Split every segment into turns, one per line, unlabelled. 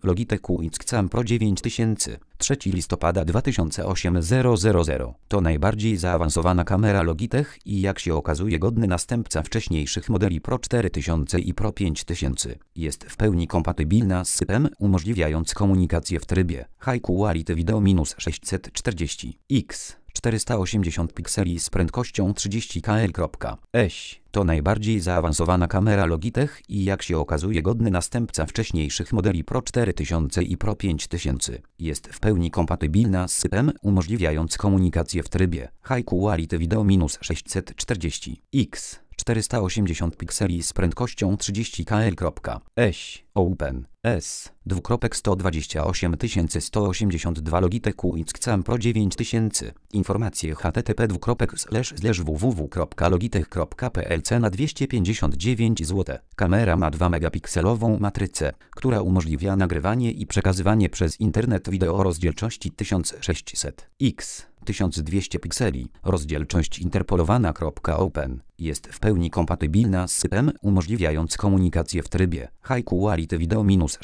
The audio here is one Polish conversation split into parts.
Logitech UX-CAM Pro 9000. 3 listopada 2008 000. To najbardziej zaawansowana kamera Logitech i jak się okazuje godny następca wcześniejszych modeli Pro 4000 i Pro 5000. Jest w pełni kompatybilna z SIP-em, umożliwiając komunikację w trybie High Quality Video -640x. 480 pikseli z prędkością 30 kl.h. To najbardziej zaawansowana kamera Logitech i jak się okazuje godny następca wcześniejszych modeli Pro 4000 i Pro 5000. Jest w pełni kompatybilna z SIP-em, umożliwiając komunikację w trybie High Quality Video -640x. 480 pikseli z prędkością 30 kl.h. Open S. 128 Logitech UX-CAM Pro 9000. Informacje http://www.logitech.pl. Cena 259 zł. Kamera ma 2-megapikselową matrycę, która umożliwia nagrywanie i przekazywanie przez internet wideo o rozdzielczości 1600x. 1200 pikseli. Rozdzielczość interpolowana. Open. Jest w pełni kompatybilna z SIP-em, umożliwiając komunikację w trybie High Quality Video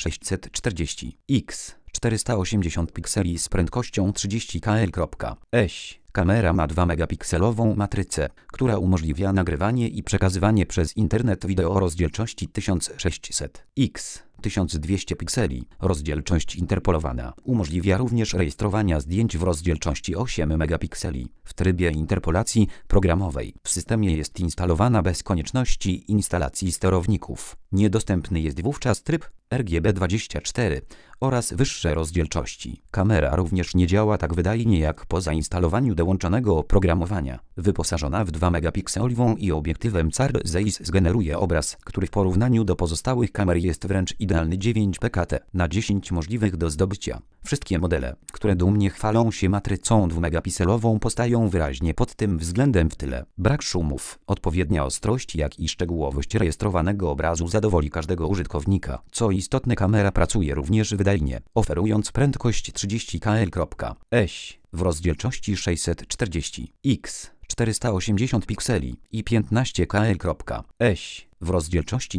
-640x. 480 pikseli z prędkością 30 kl.h. Kamera ma 2-megapikselową matrycę, która umożliwia nagrywanie i przekazywanie przez internet wideo o rozdzielczości 1600x. 1200 pikseli. Rozdzielczość interpolowana. Umożliwia również rejestrowania zdjęć w rozdzielczości 8 megapikseli. W trybie interpolacji programowej w systemie jest instalowana bez konieczności instalacji sterowników. Niedostępny jest wówczas tryb RGB24 oraz wyższe rozdzielczości. Kamera również nie działa tak wydajnie jak po zainstalowaniu dołączonego oprogramowania. Wyposażona w 2-megapikselową i obiektywem CAR Zeiss zgeneruje obraz, który w porównaniu do pozostałych kamer jest wręcz idealny. 9 pkt na 10 możliwych do zdobycia. Wszystkie modele, które dumnie chwalą się matrycą 2-megapikselową, postają wyraźnie pod tym względem w tyle. Brak szumów, odpowiednia ostrość, jak i szczegółowość rejestrowanego obrazu zadowoli każdego użytkownika. Co istotne, kamera pracuje również wydajnie, oferując prędkość 30 kl.h w rozdzielczości 640x, 480 pikseli i 15 kl.h w rozdzielczości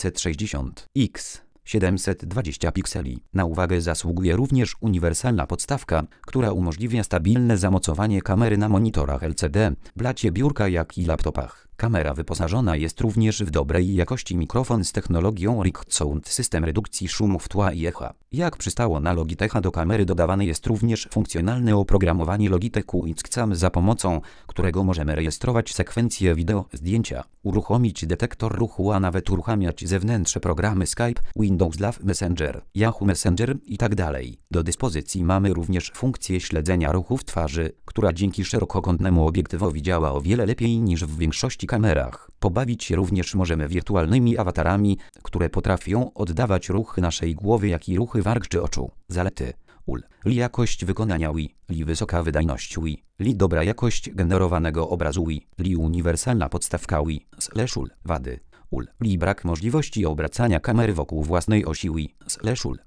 960x. 720 pikseli. Na uwagę zasługuje również uniwersalna podstawka, która umożliwia stabilne zamocowanie kamery na monitorach LCD, blacie biurka, jak i laptopach. Kamera wyposażona jest również w dobrej jakości mikrofon z technologią Richt Sound, system redukcji szumów tła i echa. Jak przystało na Logitecha, do kamery dodawane jest również funkcjonalne oprogramowanie Logitech UX-CAM, za pomocą którego możemy rejestrować sekwencje wideo, zdjęcia, uruchomić detektor ruchu, a nawet uruchamiać zewnętrzne programy Skype, Windows Live Messenger, Yahoo Messenger itd. Do dyspozycji mamy również funkcję śledzenia ruchów twarzy, która dzięki szerokokątnemu obiektywowi działa o wiele lepiej niż w większości kamerach. Pobawić się również możemy wirtualnymi awatarami, które potrafią oddawać ruchy naszej głowy, jak i ruchy warg czy oczu. Zalety: Li jakość wykonania Li wysoka wydajność Li dobra jakość generowanego obrazu Li uniwersalna podstawka Wady Li brak możliwości obracania kamery wokół własnej osi